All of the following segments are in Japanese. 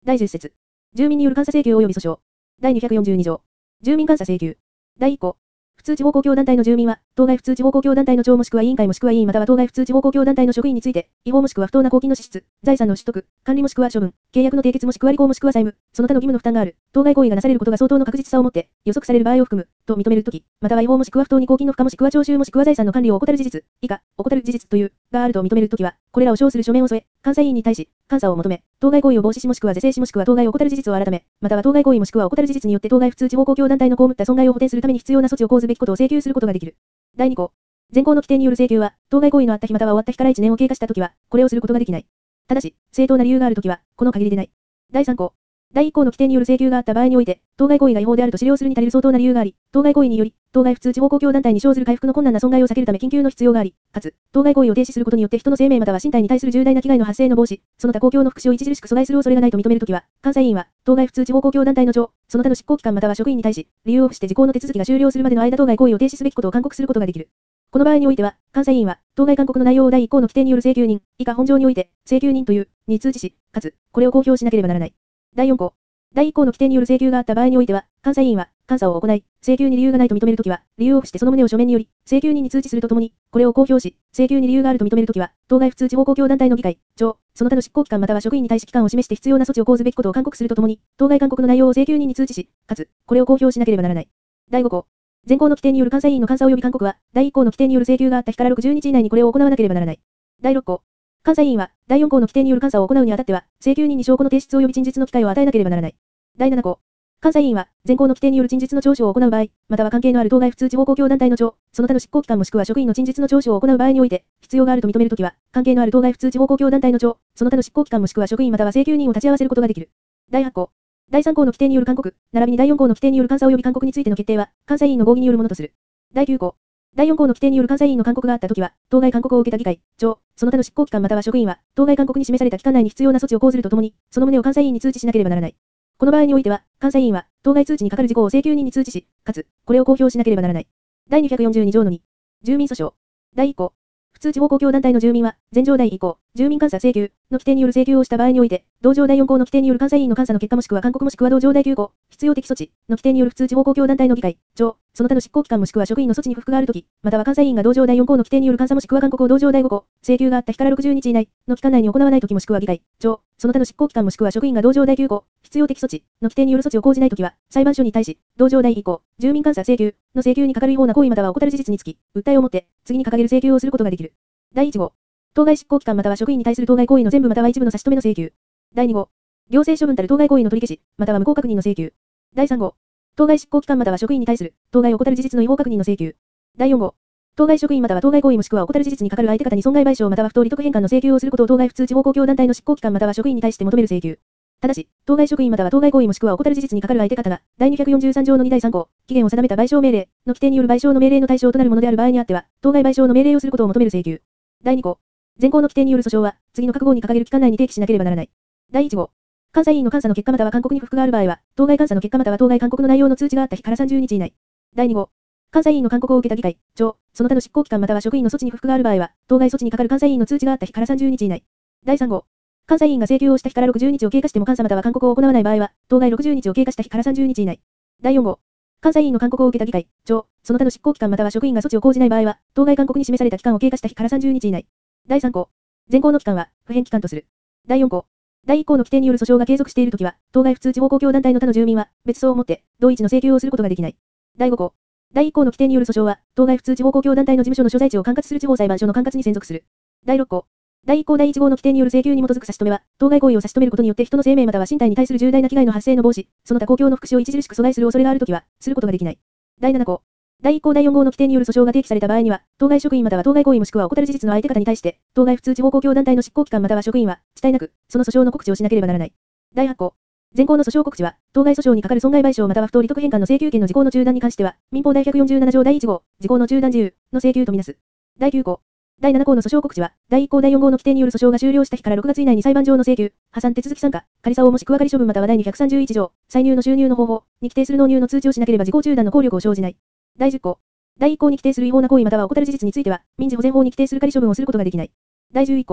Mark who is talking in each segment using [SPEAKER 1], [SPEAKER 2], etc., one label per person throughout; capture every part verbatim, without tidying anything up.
[SPEAKER 1] だいじゅっ節。住民による監査請求及び訴訟。だいにひゃくよんじゅうに条。住民監査請求。だいいっ項。普通地方公共団体の住民は、当該普通地方公共団体の長もしくは委員会もしくは委員または当該普通地方公共団体の職員について、違法もしくは不当な公金の支出、財産の取得、管理もしくは処分、契約の締結もしくは履行もしくは債務、その他の義務の負担がある、当該行為がなされることが相当の確実さをもって、予測される場合を含む、と認めるとき、または違法もしくは不当に公金の付加もしくは徴収もしくは財産の管理を怠る事実、以下、怠る事実という、があると認めるときは、これらを称する書面を添え、監査委員に対し、監査を求め、当該行為を防止しもしくは是正しもしくは当該を怠る事実を改め、または当該行為もしくは怠る事実によって当該普通地方公共団体の被った損害を補填するために必要な措置を講ずべきことを請求することができる。だいに項。前項の規定による請求は、当該行為のあった日または終わった日からいちねんを経過したときは、これをすることができない。ただし、正当な理由があるときは、この限りでない。だいさん項。だいいっ項の規定による請求があった場合において、当該行為が違法であると資料するに足りる相当な理由があり、当該行為により、当該普通地方公共団体に生ずる回復の困難な損害を避けるため緊急の必要があり、かつ、当該行為を停止することによって人の生命または身体に対する重大な危害の発生の防止、その他公共の福祉を著しく阻害する恐れがないと認めるときは、監査委員は、当該普通地方公共団体の長、その他の執行機関または職員に対し、理由を付して時効の手続きが終了するまでの間当該行為を停止すべきことを勧告することができる。この場合においては、監査委員は、当該勧告の内容をだいいっ項の規定による請求人、以下本条において、請求人という、に通知し、かつ、これを公表しなければならない。だいよん項。だいいっ項の規定による請求があった場合においては、監査委員は、監査を行い、請求に理由がないと認めるときは、理由を付してその旨を書面により、請求人に通知するとともに、これを公表し、請求に理由があると認めるときは、当該普通地方公共団体の議会、長、その他の執行機関または職員に対し期間を示して必要な措置を講ずべきことを勧告するとともに、当該勧告の内容を請求人に通知し、かつ、これを公表しなければならない。だいご項。前項の規定による監査委員の監査及び勧告は、だいいっ項の規定による請求があった日からろくじゅうにち以内にこれを行わなければならない。だいろっ項。監査委員は、だいよん項の規定による監査を行うにあたっては、請求人に証拠の提出及び陳述の機会を与えなければならない。だいなな項。監査委員は、前項の規定による陳述の聴取を行う場合、または関係のある当該普通地方公共団体の長、その他の執行機関もしくは職員の陳述の聴取を行う場合において、必要があると認めるときは、関係のある当該普通地方公共団体の長、その他の執行機関もしくは職員または請求人を立ち会わせることができる。だいはち項。だいさん項の規定による勧告、並びにだいよん項の規定による監査及び勧告についての決定は、監査委員の合議によるものとする。だいきゅう項。だいよん項の規定による監査委員の勧告があったときは、当該勧告を受けた議会、長、その他の執行機関または職員は、当該勧告に示された期間内に必要な措置を講ずるとともに、その旨を監査委員に通知しなければならない。この場合においては、監査委員は、当該通知に係る事項を請求人に通知し、かつ、これを公表しなければならない。だいにひゃくよんじゅうに条のに。住民訴訟。だいいっ項。普通地方公共団体の住民は、前条だいいっ項、住民監査請求の規定による請求をした場合において、同条だいよん項の規定による監査委員の監査の結果もしくは勧告もしくは同条だいきゅう項、必要的措置の規定による普通地方公共団体の議会、長、その他の執行機関もしくは職員の措置に不服があるとき、または監査委員が同条だいよん項の規定による監査もしくは勧告を同条だいご項、請求があった日からろくじゅうにち以内の期間内に行わないときもしくは議会、長、その他の執行機関もしくは職員が同条だいきゅう項、必要的措置の規定による措置を講じないときは、裁判所に対し、同条だいいっ項、住民監査請求の請求に係る違法な行為または怠る事実につき、訴えをもって、次に掲げる請求をすることができる。だいいち号。当該執行機関または職員に対する当該行為の全部または一部の差し止めの請求。だいに号。行政処分たる当該行為の取り消し、または無効確認の請求。だいさん号。当該執行機関または職員に対する当該を怠る事実の違法確認の請求。だいよん号。当該職員または当該行為もしくは怠る事実に係る相手方に損害賠償または不当利得返還の請求をすることを当該普通地方公共団体の執行機関または職員に対して求める請求。ただし、当該職員または当該行為もしくは怠る事実に係る相手方が、だいにひゃくよんじゅうさん条のにだいさん項、期限を定めた賠償命令の規定による賠償の命令の対象となるものである場合にあっては、当該賠償の命令をすることを求める請求。だいに項。前項の規定による訴訟は、次の各号に掲げる期間内に提起しなければならない。だいいち号。監査委員の監査の結果または勧告に不服がある場合は、当該監査の結果または当該勧告の内容の通知があった日からさんじゅうにち以内。だいに号。監査委員の勧告を受けた議会、長、その他の執行機関または職員の措置に不服がある場合は、当該措置に係る監査委員の通知があった日からさんじゅうにち以内。だいさん号。監査委員が請求をした日からろくじゅうにちを経過しても監査または勧告を行わない場合は、当該ろくじゅうにちを経過した日からさんじゅうにち以内。だいよん号。監査委員の勧告を受けた議会、長、その他の執行機関または職員が措置を講じない場合は、当該勧告に示された期間を経過した日からさんじゅうにち以内。だいさん項。前項の期間は、不変期間とする。だいよん項。だいいっ項の規定による訴訟が継続しているときは、当該普通地方公共団体の他の住民は、別荘をもって、同一の請求をすることができない。だいご項。だいいっ項の規定による訴訟は、当該普通地方公共団体の事務所の所在地を管轄する地方裁判所の管轄に専属する。だいろっ項。だいいっ項だいいち号の規定による請求に基づく差し止めは、当該行為を差し止めることによって人の生命または身体に対する重大な危害の発生の防止、その他公共の福祉を著しく阻害する恐れがあるときは、することができない。だいなな項。だいいっ項だいよん号の規定による訴訟が提起された場合には、当該職員または当該行為もしくは怠る事実の相手方に対して、当該普通地方公共団体の執行機関または職員は、遅滞なく、その訴訟の告知をしなければならない。だいはち項。前項の訴訟告知は、当該訴訟に係る損害賠償または不当利得返還の請求権の時効の中断に関しては、民法第ひゃくよんじゅうなな条だいいち号、時効の中断事由の請求とみなす。だいきゅう項。だいなな項の訴訟告知は、だいいっ項だいよん号の規定による訴訟が終了した日からろくがつ以内に裁判上の請求、破産手続き参加、仮差をもしくは仮処分またはだいにひゃくさんじゅういち条、歳入の収入の方法に規定する納入の通知をしなければ時効中断の効力を生じない。だいじゅっ項。だいいっ項に規定する違法な行為または怠る事実については、民事保全法に規定する仮処分をすることができない。だいじゅういっ項。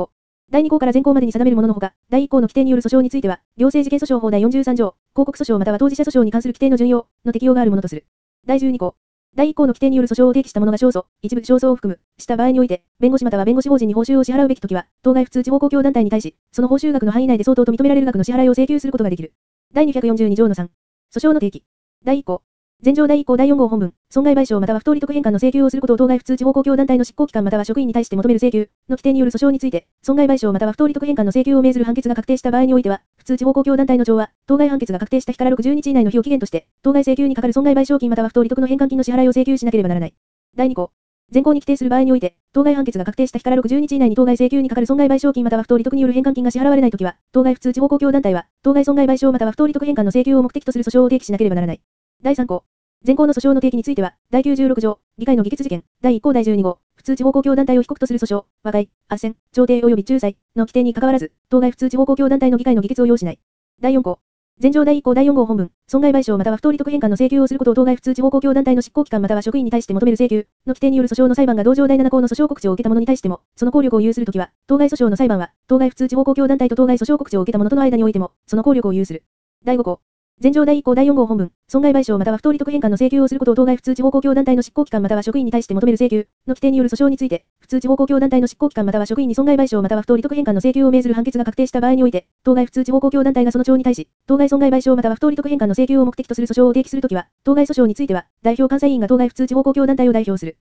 [SPEAKER 1] だいに項から前項までに定めるもののほか、だいいっ項の規定による訴訟については、行政事件訴訟法第よんじゅうさん条、広告訴訟または当事者訴訟に関する規定の準用の適用があるものとする。だいじゅうに項。だいいっ項の規定による訴訟を提起した者が勝訴、一部勝訴を含む、した場合において、弁護士または弁護士法人に報酬を支払うべきときは、当該普通地方公共団体に対し、その報酬額の範囲内で相当と認められる額の支払いを請求することができる。だいにひゃくよんじゅうに条のさん。訴訟の提起。だいいっ項。前条だいいっ項だいよん号本文、損害賠償または不当利得返還の請求をすることを当該普通地方公共団体の執行機関または職員に対して求める請求の規定による訴訟について、損害賠償または不当利得返還の請求を命ずる判決が確定した場合においては、普通地方公共団体の長は、当該判決が確定した日からろくじゅうにち以内の日を期限として、当該請求にかかる損害賠償金または不当利得の返還金の支払いを請求しなければならない。だいに項。前項に規定する場合において、当該判決が確定した日からろくじゅうにち以内に当該請求にかかる損害賠償金または不当利得による返還金が支払われないときは、当該普通地方公共団体は、当該損害賠償または不当利得返還の請求を目的とする訴訟を提起しなければならない。だいさん項。前項の訴訟の提起については、だいきゅうじゅうろく条、議会の議決事件、だいいっ項だいじゅうに号、普通地方公共団体を被告とする訴訟、和解、斡旋、調停及び仲裁の規定に関わらず、当該普通地方公共団体の議会の議決を要しない。だいよん項。前条だいいっ項だいよん号本文、損害賠償または不当利得返還の請求をすることを当該普通地方公共団体の執行機関または職員に対して求める請求の規定による訴訟の裁判が同条だいなな項の訴訟告知を受けた者に対しても、その効力を有するときは、当該訴訟の裁判は、当該普通地方公共団体と当該訴訟告知を受けた者との間においても、その効力を有する。だいご項。前条だいいっ項だいよん号本文、損害賠償または不当利得返還の請求をすることを当該普通地方公共団体の執行機関または職員に対して求める請求の規定による訴訟について、普通地方公共団体の執行機関または職員に損害賠償または不当利得返還の請求を命ずる判決が確定した場合において、当該普通地方公共団体がその長に対し、当該損害賠償または不当利得返還の請求を目的とする訴訟を提起するときは、当該訴訟については、代表監査委員が当該普通地方公共団体を代表する。